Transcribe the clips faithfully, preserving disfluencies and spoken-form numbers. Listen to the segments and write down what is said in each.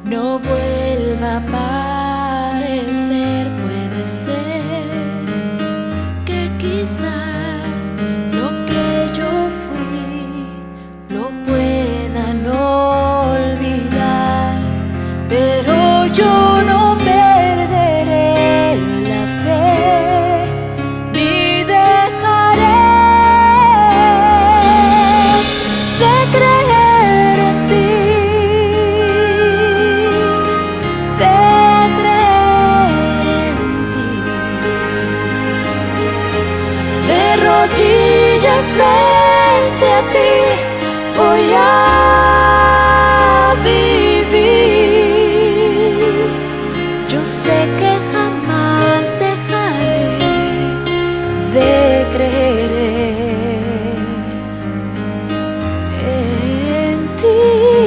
no vuelva a aparecer. Puede ser que quizás lo que yo fui lo puedan olvidar, pero yo no perderé la fe ni dejaré de creer en ti, de creer en ti. De rodillas frente a ti voy a vivir. Yo sé que jamás dejaré de creer en ti.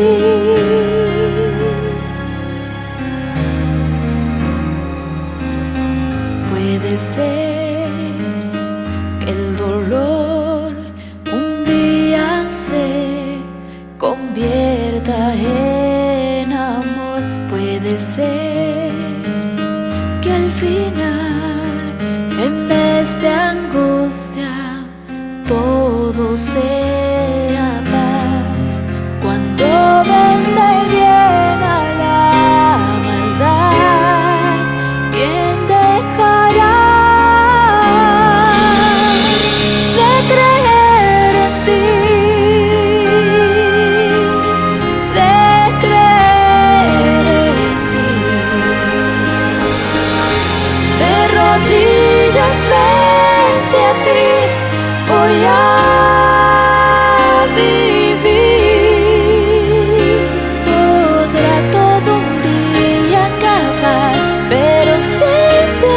Puede ser que el dolor un día se convierta en amor. Puede ser que al final, en vez de angustia, todo sea paz. Cuando vence el bien a la maldad, ¿quién dejará de creer en ti, de creer en ti? De rodillas frente a ti voy a vivir. Podrá todo un día acabar, pero siempre,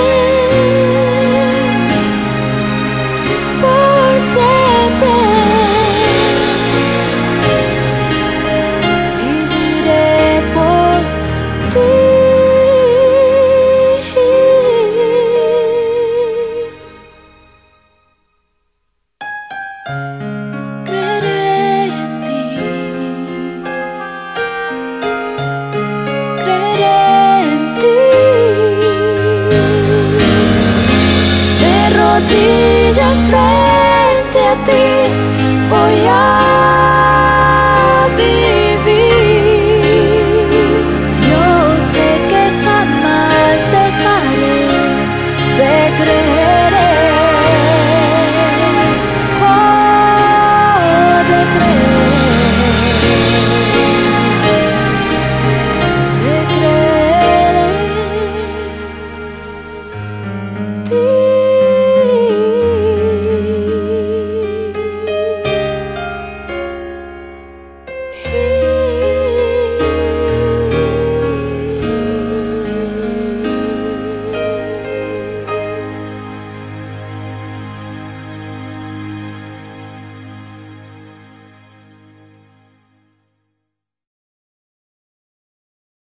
por siempre, viviré por ti. Creeré en ti, creeré en ti. De rodillas frente a ti voy a